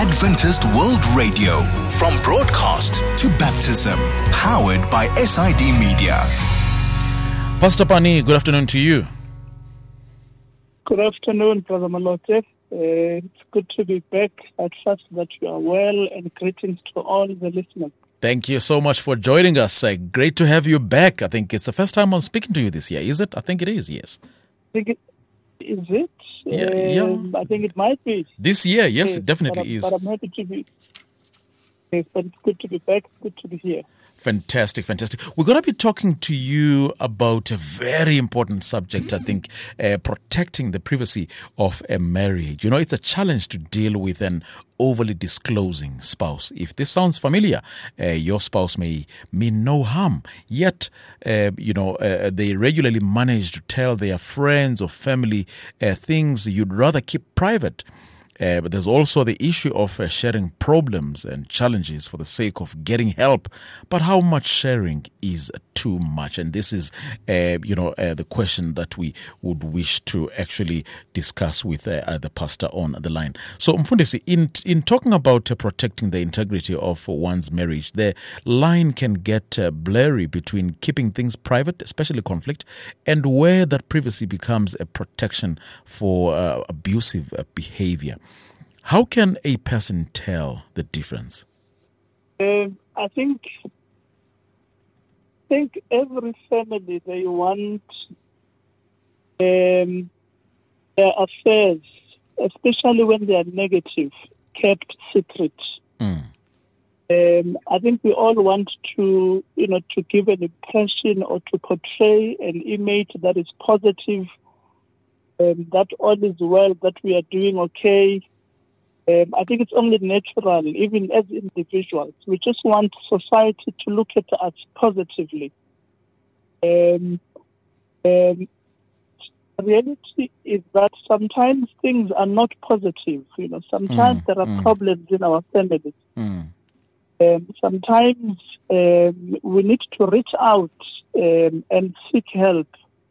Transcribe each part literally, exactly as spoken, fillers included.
Adventist World Radio, from broadcast to baptism, powered by S I D Media. Pastor Pani, good afternoon to you. Good afternoon, Brother Malote. Uh, it's good to be back. I trust that you are well, and greetings to all the listeners. Thank you so much for joining us. Uh, great to have you back. I think it's the first time I'm speaking to you this year, is it? I think it is, yes. I think it, is it? Yeah, um, yeah. I think it might be. This year, yes, yes it definitely but is. But I'm happy to be. Yes, but it's good to be back. Good to be here. Fantastic, fantastic. We're going to be talking to you about a very important subject, I think, uh, protecting the privacy of a marriage. You know, it's a challenge to deal with an overly disclosing spouse. If this sounds familiar, uh, your spouse may mean no harm, yet, uh, you know, uh, they regularly manage to tell their friends or family uh, things you'd rather keep private. Uh, but there's also the issue of uh, sharing problems and challenges for the sake of getting help. But how much sharing is too much? And this is, uh, you know, uh, the question that we would wish to actually discuss with uh, uh, the pastor on the line. So, Mfundisi, in in talking about uh, protecting the integrity of one's marriage, the line can get uh, blurry between keeping things private, especially conflict, and where that privacy becomes a protection for uh, abusive uh, behavior. How can a person tell the difference? Uh, I think, I think every family, they want um, their affairs, especially when they are negative, kept secret. Mm. Um, I think we all want to, you know, to give an impression or to portray an image that is positive, um, that all is well, that we are doing okay. Um, I think it's only natural, even as individuals. We just want society to look at us positively. Um, um, the reality is that sometimes things are not positive. You know, sometimes Mm, there are mm. problems in our families. Mm. Um, sometimes um, we need to reach out um, and seek help.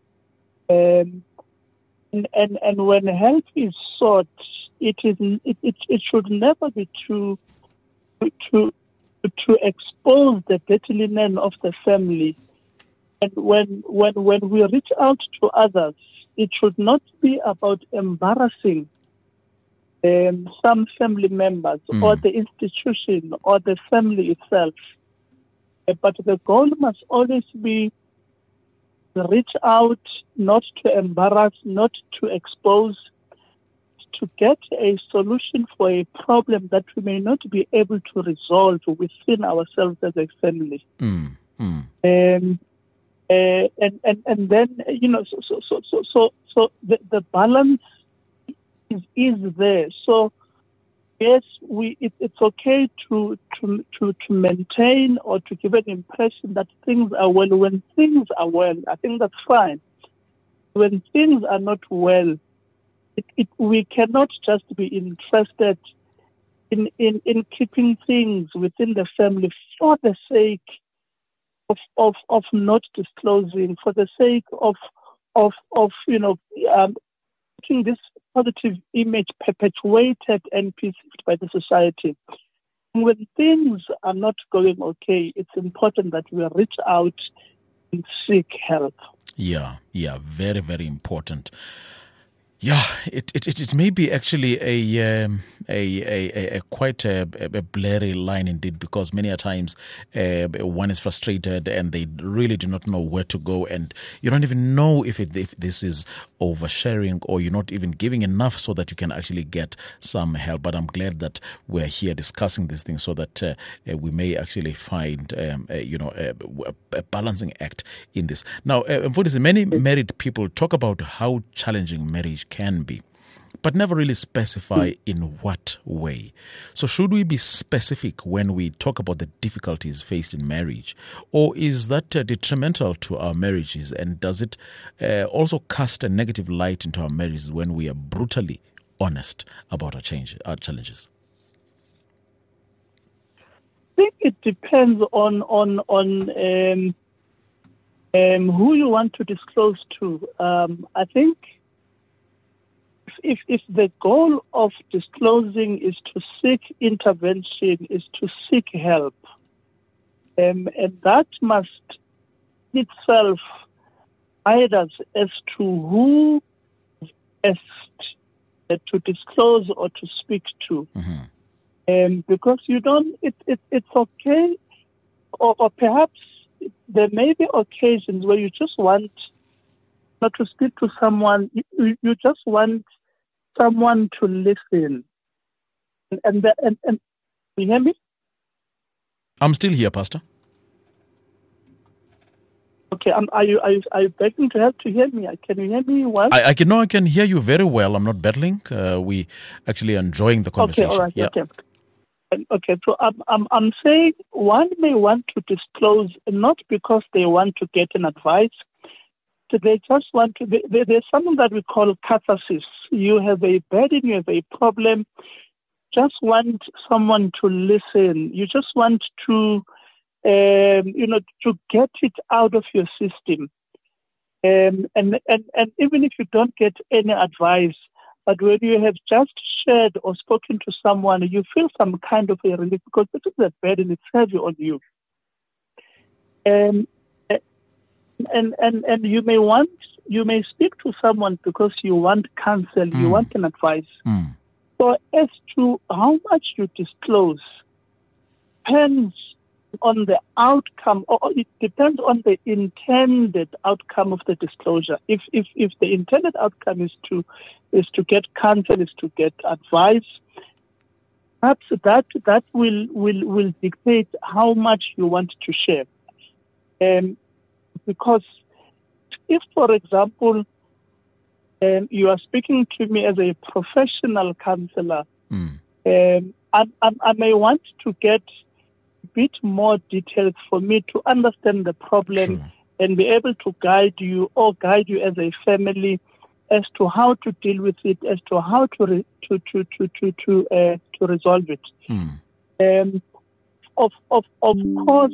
Um, and, and and when help is sought, it is it, it, it should never be to to to expose the dirty linen of the family. And when when when we reach out to others, it should not be about embarrassing um, some family members Mm. or the institution or the family itself. Uh, But the goal must always be to reach out, not to embarrass, not to expose, to get a solution for a problem that we may not be able to resolve within ourselves as a family. Mm. Mm. Um, uh, and, and and then, you know, so so so so so, so the, the balance is is there. So yes, we it, it's okay to, to to to maintain or to give an impression that things are well. When things are well, I think that's fine. When things are not well, it, it, we cannot just be interested in, in, in keeping things within the family for the sake of of, of not disclosing, for the sake of of of you know um, making this positive image perpetuated and perceived by the society. When things are not going okay, it's important that we reach out and seek help. Yeah, yeah, very, very important. Yeah, it it, it, it may be actually a um, a, a, a quite a, a blurry line indeed, because many a times uh, one is frustrated and they really do not know where to go, and you don't even know if it, if this is oversharing or you're not even giving enough so that you can actually get some help. But I'm glad that we're here discussing these things so that uh, uh, we may actually find um, uh, you know a, a balancing act in this. Now, uh, many married people talk about how challenging marriage can be, but never really specify in what way. So should we be specific when we talk about the difficulties faced in marriage? Or is that uh, detrimental to our marriages? And does it uh, also cast a negative light into our marriages when we are brutally honest about our, change, our challenges? I think it depends on, on, on um, um, who you want to disclose to. Um, I think if, if the goal of disclosing is to seek intervention, is to seek help, um, and that must itself guide us as to who best uh, to disclose or to speak to. Mm-hmm. Um, because you don't, it, it, it's okay, or, or perhaps there may be occasions where you just want not to speak to someone, you, you just want someone to listen. And, and, the, and, and you hear me? I'm still here, Pastor. Okay, um, are you are you, are you begging to help to hear me? Can you hear me well? I, I can no, I can hear you very well. I'm not battling. Uh, we actually enjoying the conversation. Okay, all right. Yeah. Okay. Okay, so I'm, I'm I'm saying one may want to disclose not because they want to get an advice. So they just want to. They, they, there's something that we call catharsis. You have a burden, you have a problem. Just want someone to listen. You just want to. Um, you know, to get it out of your system. Um, and, and, and even if you don't get any advice, but when you have just shared or spoken to someone, you feel some kind of a relief because this is a burden, it's heavy on you. Um, and, and, and you may want, you may speak to someone because you want counsel, mm. you want an advice. Mm. So as to how much you disclose depends on the outcome, or it depends on the intended outcome of the disclosure. If if if the intended outcome is to is to get counsel, is to get advice, perhaps that that will will will dictate how much you want to share. Um, because if, for example, um, you are speaking to me as a professional counselor, mm. um, I, I, I may want to get bit more details for me to understand the problem sure. and be able to guide you or guide you as a family as to how to deal with it, as to how to re- to to to to to, uh, to resolve it. Hmm. Um, of of of course,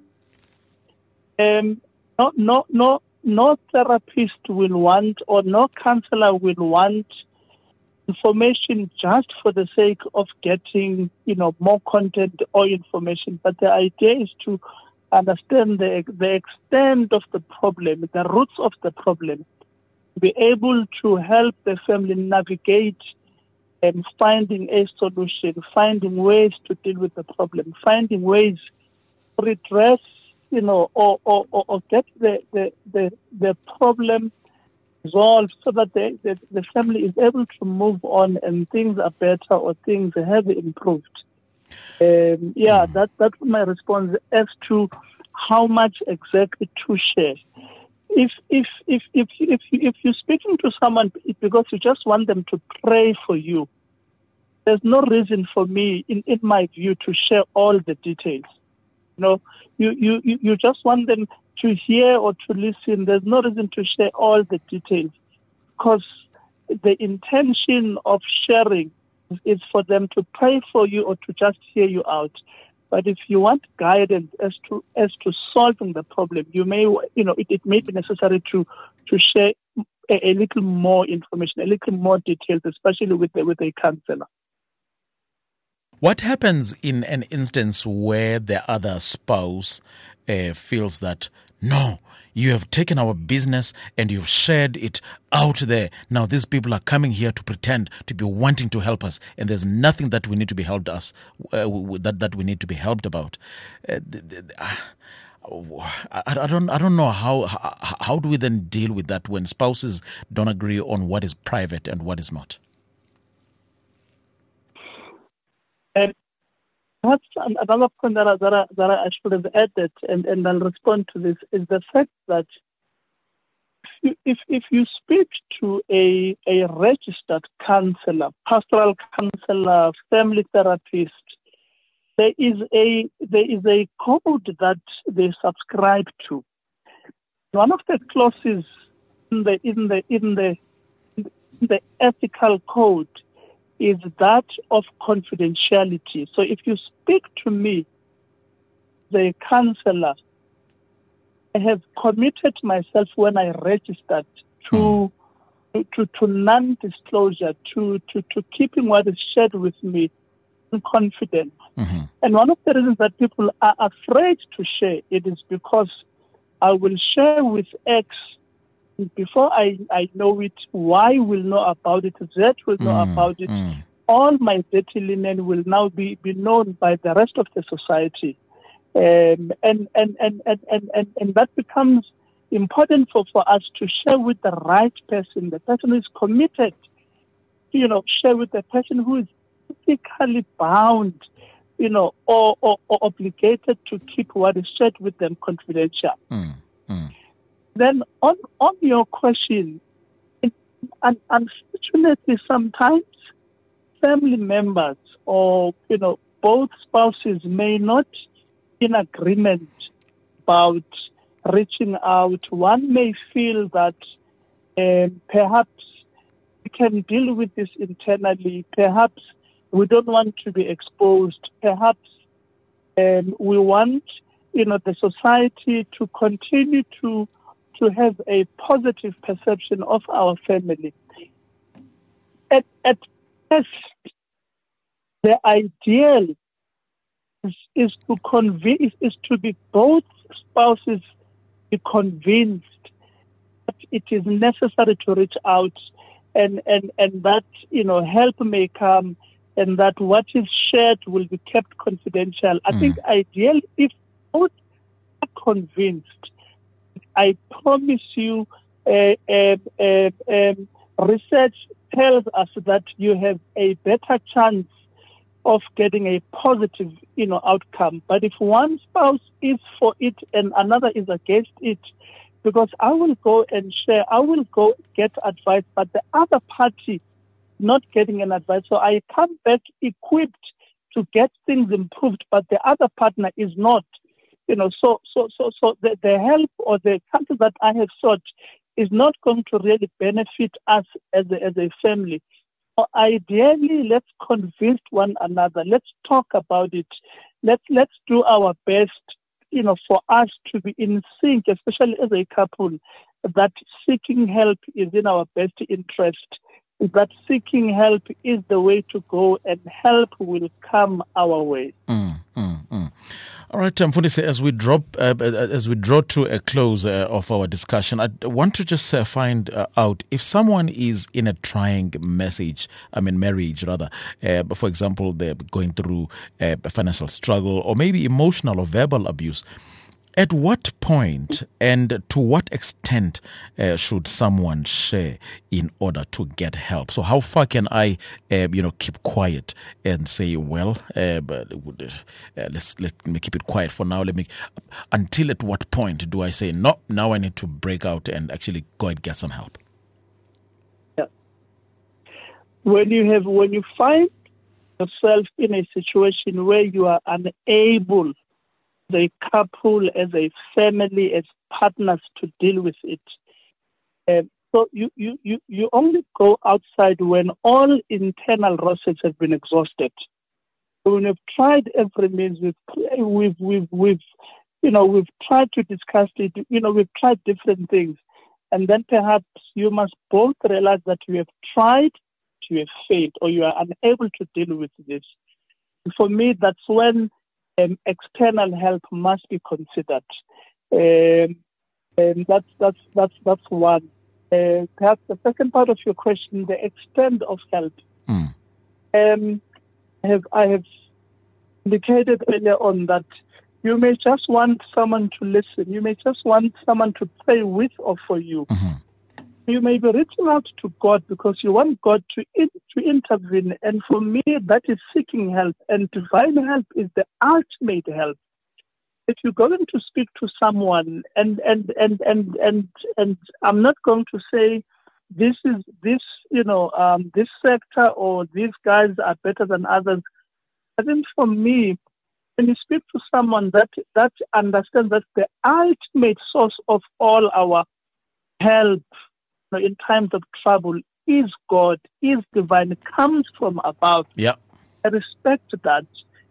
um, no no no no therapist will want or no counselor will want information just for the sake of getting, you know, more content or information. But the idea is to understand the the extent of the problem, the roots of the problem, be able to help the family navigate and finding a solution, finding ways to deal with the problem, finding ways to redress, you know, or or, or, or get the, the, the, the problem resolved so that the, the, the family is able to move on and things are better or things have improved. Um, yeah, mm. that that's my response as to how much exactly to share. If if if if if if you're speaking to someone because you just want them to pray for you, there's no reason for me, in, in my view, to share all the details. You know, you, you, you just want them to hear or to listen. There's no reason to share all the details because the intention of sharing is for them to pray for you or to just hear you out. But if you want guidance as to as to solving the problem, you may, you know, it, it may be necessary to to share a, a little more information, a little more details, especially with the, with a counselor. What happens in an instance where the other spouse uh, feels that, no, you have taken our business and you've shared it out there. Now these people are coming here to pretend to be wanting to help us, and there's nothing that we need to be helped us uh, that that we need to be helped about. Uh, I, I don't I don't know how, how how do we then deal with that when spouses don't agree on what is private and what is not. And perhaps another point that I, that I, that I should have added, and, and I'll respond to this, is the fact that if if, if you speak to a, a registered counselor, pastoral counselor, family therapist, there is a there is a code that they subscribe to. One of the clauses in the in the in the in the ethical code is that of confidentiality. So if you speak to me, the counselor, I have committed myself when I registered to, mm. to, to, to non-disclosure, to, to, to keeping what is shared with me in confidence. Mm-hmm. And one of the reasons that people are afraid to share it is because I will share with X. Before I, I know it, Y will know about it, Z will know Mm, about it. mm. All my dirty linen will now be, be known by the rest of the society. Um, and, and, and, and, and, and, and that becomes important for, for us to share with the right person, the person who is committed, you know, share with the person who is physically bound, you know, or, or, or obligated to keep what is shared with them confidential. Mm, mm. Then on, on your question, it, un, unfortunately, sometimes family members or, you know, both spouses may not be in agreement about reaching out. One may feel that um, perhaps we can deal with this internally. Perhaps we don't want to be exposed. Perhaps um, we want, you know, the society to continue to to have a positive perception of our family. At, at best, the ideal is, is to convince, is to be both spouses be convinced that it is necessary to reach out, and, and, and that, you know, help may come, and that what is shared will be kept confidential. I Mm. think ideally, if both are convinced, I promise you, uh, uh, uh, um, research tells us that you have a better chance of getting a positive, you know, outcome. But if one spouse is for it and another is against it, because I will go and share, I will go get advice, but the other party not getting an advice. So I come back equipped to get things improved, but the other partner is not. You know, so so so so the, the help or the counsel that I have sought is not going to really benefit us as a, as a family. So ideally, let's convince one another. Let's talk about it. Let's let's do our best. You know, for us to be in sync, especially as a couple, that seeking help is in our best interest. That seeking help is the way to go, and help will come our way. Mm, mm, mm. All right, Mfundisi, as we drop, uh, as we draw to a close uh, of our discussion, I want to just uh, find uh, out if someone is in a trying message, I mean marriage rather. Uh, for example, they're going through uh, a financial struggle or maybe emotional or verbal abuse. At what point and to what extent uh, should someone share in order to get help? So how far can I, uh, you know, keep quiet and say, well, uh, but uh, let's let me keep it quiet for now. Let me. Until at what point do I say no? Now I need to break out and actually go and get some help? Yeah. When you have, when you find yourself in a situation where you are unable, as a couple, as a family, as partners, to deal with it. Uh, so you, you, you, you only go outside when all internal resources have been exhausted. So when we've tried every means, we've, we've, we've, we've, you know, we've tried to discuss it, you know, we've tried different things. And then perhaps you must both realize that you have tried, you have failed, or you are unable to deal with this. And for me, that's when Um, external help must be considered. Um, and that's that's that's that's one. Uh, perhaps the second part of your question, the extent of help. Mm. Um, I have I have indicated earlier on that you may just want someone to listen. You may just want someone to pray with or for you. Mm-hmm. You may be reaching out to God because you want God to in, to intervene. And for me, that is seeking help. And divine help is the ultimate help. If you're going to speak to someone, and and and and and, and I'm not going to say this is this you know um, this sector or these guys are better than others. I think for me, when you speak to someone that that understands that the ultimate source of all our help in times of trouble is God, is divine, it comes from above. Yeah. I respect that.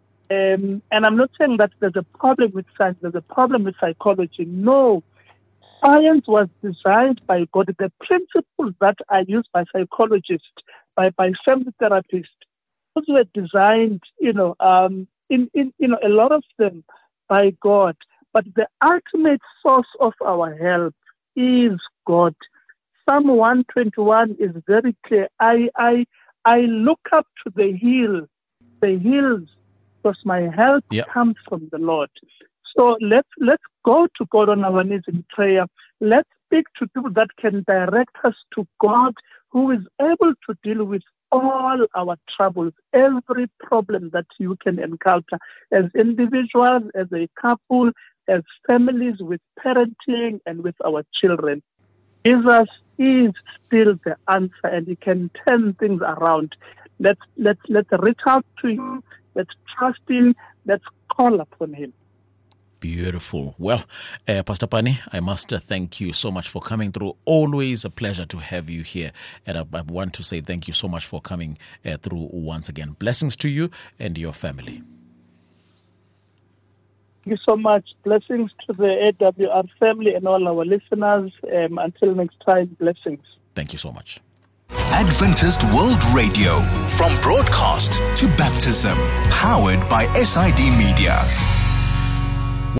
Um, and I'm not saying that there's a problem with science, there's a problem with psychology. No. Science was designed by God. The principles that are used by psychologists, by, by family therapists, those were designed, you know, um, in, in, you know, a lot of them by God. But the ultimate source of our help is God. Psalm one twenty-one is very clear. I, I, I look up to the hill, the hills, because my help yep. comes from the Lord. So let's let's go to God on our knees in prayer. Let's speak to people that can direct us to God, who is able to deal with all our troubles, every problem that you can encounter as individuals, as a couple, as families, with parenting and with our children. Jesus is still the answer, and He can turn things around. Let's let's let's reach out to Him. Let's trust Him. Let's call upon Him. Beautiful. Well, uh, Pastor Pani, I must uh, thank you so much for coming through. Always a pleasure to have you here. And I, I want to say thank you so much for coming uh, through once again. Blessings to you and your family. Thank you so much. Blessings to the A W R family and all our listeners. Um, until next time, blessings. Thank you so much. Adventist World Radio, from broadcast to baptism, powered by S I D Media.